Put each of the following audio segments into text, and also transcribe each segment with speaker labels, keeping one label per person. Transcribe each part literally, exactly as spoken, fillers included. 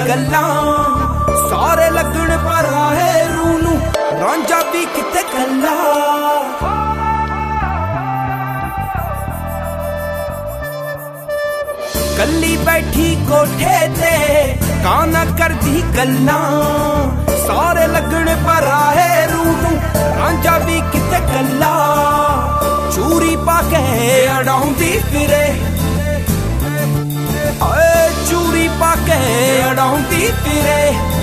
Speaker 1: गल्लां सारे लगन पर आहे रूनू रांझा भी किते कल्ला। कल्ली बैठी कोठे ते काना करदी गल्लां सारे लगन पर आहे रूनू रांझा भी किते कल्ला। चूरी पाके अड़ाउंदी फिरे चूरी पाके अड़ाउंदी फिरे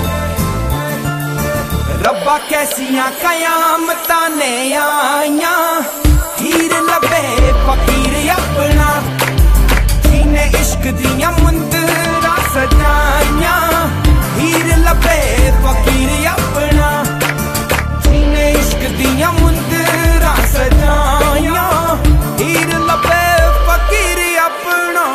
Speaker 1: रब्बा कैसियां कयामतां ने आईयां हीर लबे फकीर अपना जिने इश्क दियां मुंदरां सजाइयां। हीर लबे फकीर अपना जिने इश्क दियां मुंदरां सजाइयां। हीर लबे फकीर अपना।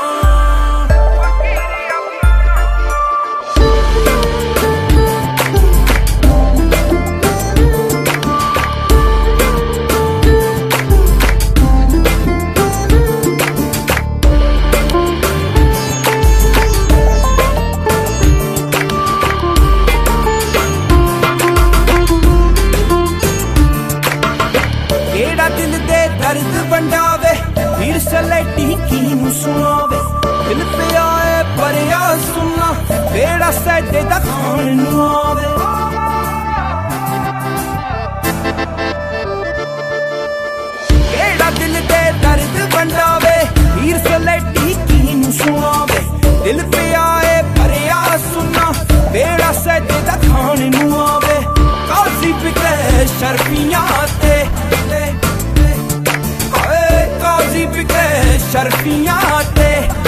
Speaker 1: दिल दे दर्द वंडावे फिर सलेटी कीनू सुनावे दिल पे आए परिया सुना बेड़ा सैडे दा खान नू आवे। केड़ा दिल दे दर्द वंडावे फिर सलेटी कीनू सुनावे दिल पे आए परिया सुना बेड़ा सैडे दा खान नू आवे। काजी बिके शर्फियां ते शर्फियां ते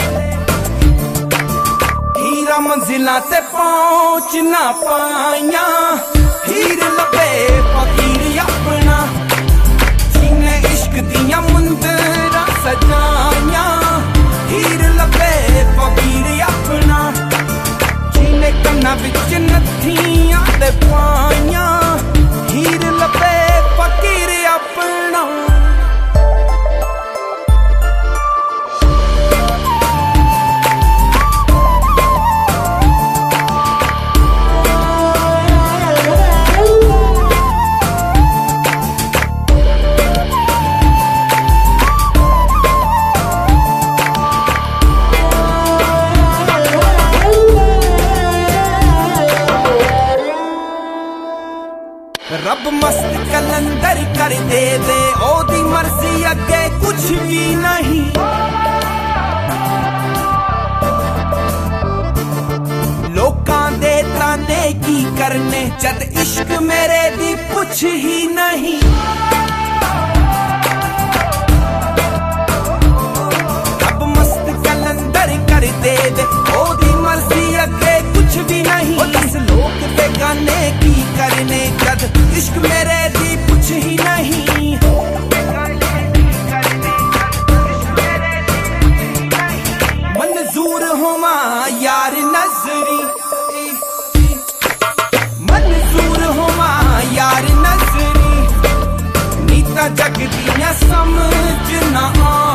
Speaker 1: हीरा मंजिलां ते पहुंच ना पाइयां। हीर लबे फकीर अपना जिने इश्क दियां मुंदरां सजाइयां। हीर लबे फकीर अपना जिने कन्ना विच नथियां ते पाइयां। हीर लबे फकीर अपना। रब मस्त कलंदर कर दे दे ओदी मर्जी अगे कुछ भी नहीं। लोकां दे ताने की करने जद इश्क मेरे दी कुछ ही नहीं। रब मस्त कलंदर कर दे दे ओदी मर्जी अगे कुछ भी नहीं। दस लोग बेगाने की करने जद इश्क मेरे दी कुछ ही नहीं। मंजूर होवा यार नजरी मंजूर होवा यार नजरी नीता जग दियां समझ ना आ।